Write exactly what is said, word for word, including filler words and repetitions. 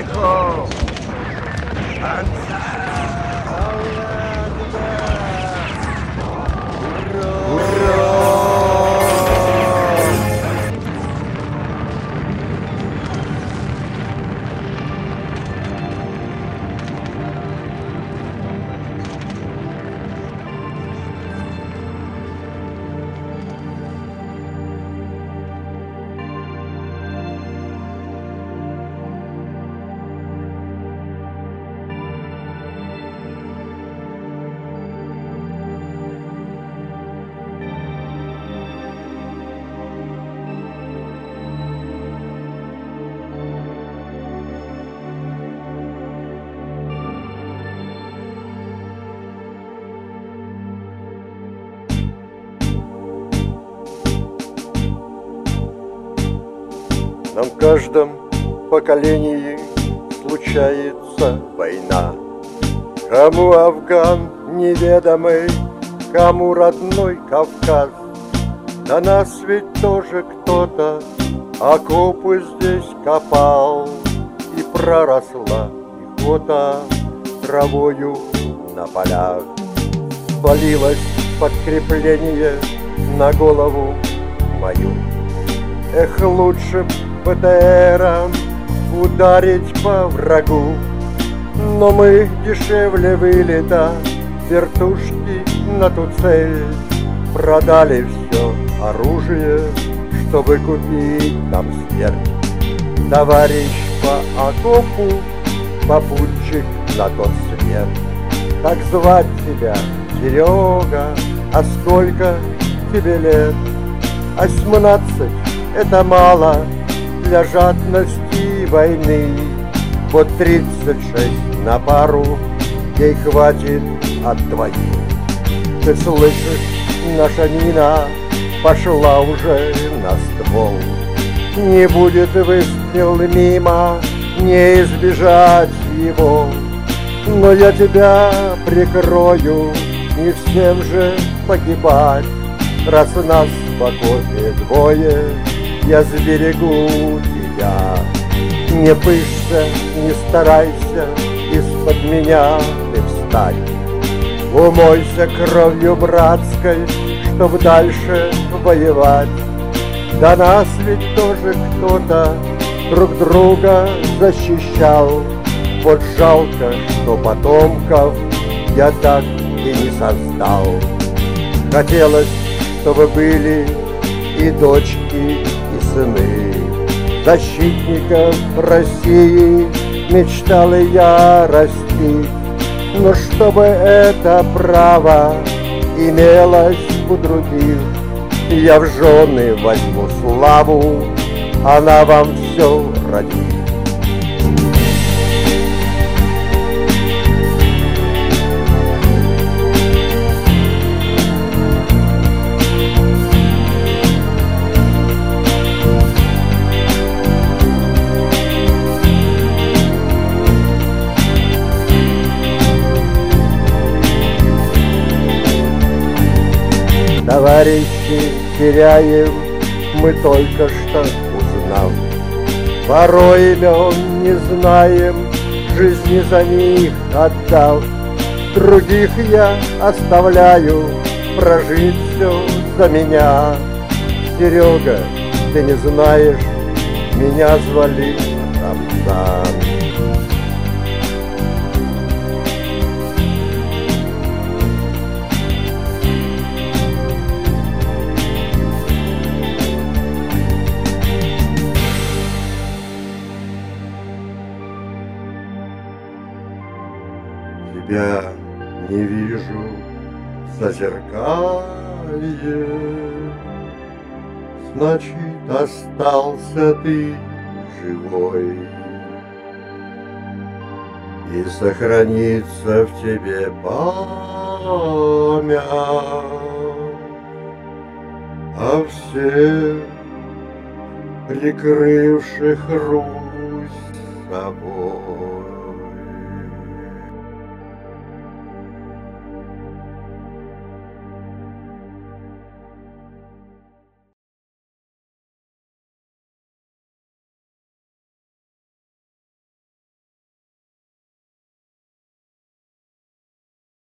веков. Нам в каждом поколении случается война. Кому Афган неведомый, кому родной Кавказ. До нас ведь тоже кто-то окопы здесь копал, и проросла охота травою на полях. Свалилось подкрепление на голову мою. Эх, лучше б БТРом ударить по врагу, но мы дешевле вылета, вертушки на ту цель. Продали все оружие, чтобы купить нам смерть. Товарищ по окопу, попутчик на тот свет. Как звать тебя, Серега, а сколько тебе лет? Осьмнадцать — это мало для жадности войны. Вот тридцать шесть на пару ей хватит от твоих. Ты слышишь, наша мина пошла уже на ствол. Не будет выстрел мимо, не избежать его. Но я тебя прикрою, не всем же погибать. Раз нас в окопе двое, я сберегу тебя. Не пышься, не старайся, из-под меня ты встань. Умойся кровью братской, чтоб дальше воевать. До нас ведь тоже кто-то друг друга защищал. Вот жалко, что потомков я так и не создал. Хотелось, чтобы были и дочки, и сыны защитников России, мечтал и я растить. Но чтобы это право имелось у других, я в жены возьму славу, она вам все родит. Товарищи теряем мы только что узнав. Порой имен не знаем, жизни за них отдав. Других я оставляю прожить все за меня. Серега, ты не знаешь, меня звали Рамзан. Тебя не вижу в зазеркалье, значит, остался ты живой. И сохранится в тебе память о всех, прикрывших Русь собой.